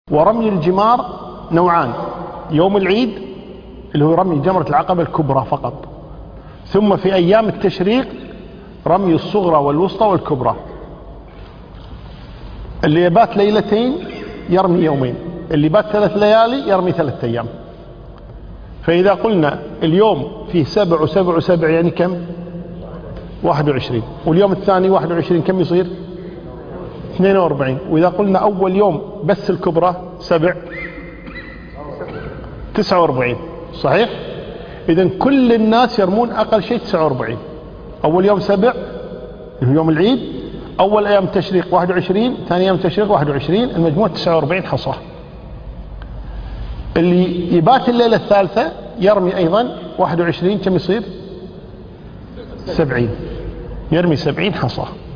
ورمي الجمار نوعان: يوم العيد اللي هو رمي جمرة العقبة الكبرى فقط، ثم في أيام التشريق رمي الصغرى والوسطى والكبرى. اللي يبات ليلتين يرمي يومين، اللي بات 3 ليالي يرمي 3 أيام. فإذا قلنا اليوم فيه 7 و7 و7 يعني كم؟ 21. واليوم الثاني 21 كم يصير؟ 42. وإذا قلنا أول يوم بس الكبرى 7 49 صحيح؟ إذن كل الناس يرمون أقل شيء 49. أول يوم 7 يوم العيد، أول أيام التشريق 21، ثاني أيام التشريق 21، المجموع 49 حصى. اللي يبات الليلة الثالثة يرمي أيضا 21 كم يصير؟ 70. يرمي 70 حصى.